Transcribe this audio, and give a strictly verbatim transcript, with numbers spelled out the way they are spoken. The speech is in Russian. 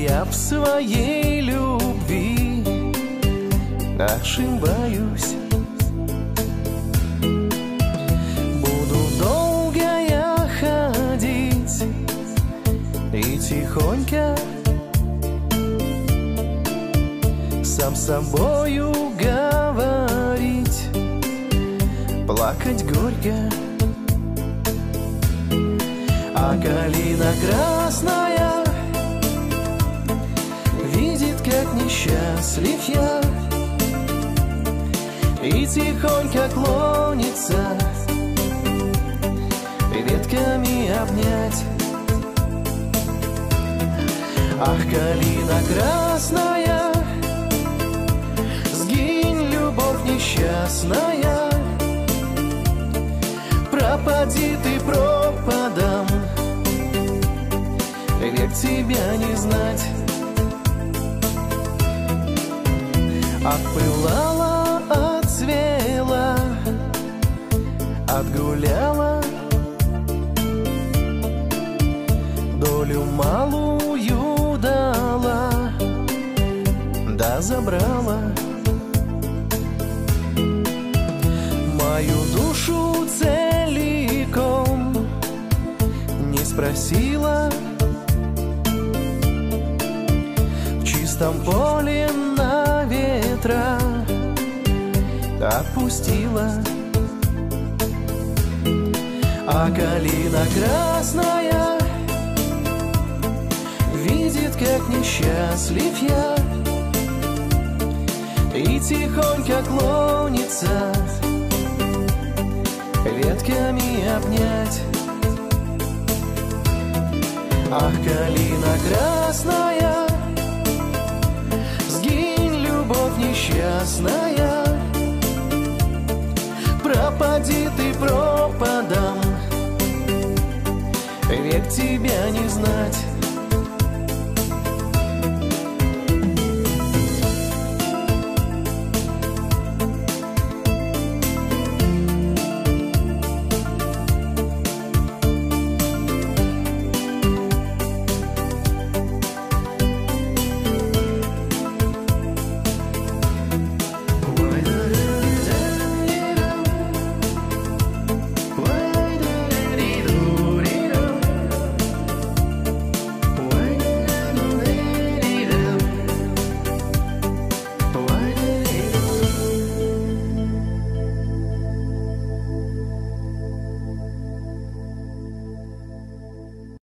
Я в своей любви ошибаюсь. Буду долго я ходить и тихонько сам с собою говорить, плакать горько. А калина красная видит, как несчастлив я, и тихонько клонится ветками обнять. Ах, калина красная, сгинь, любовь несчастная, пропади ты пропадом, век тебя не знать. Отпылала, отцвела, отгуляла, долю малую дала, да забрала мою душу целиком, не спросила, в чистом поле на ветра отпустила. А калина красная видит, как несчастлив я, и тихонько клонится ветками обнять. Ах, калина красная, сгинь, любовь несчастная, пропади ты пропадом, век тебя не знать.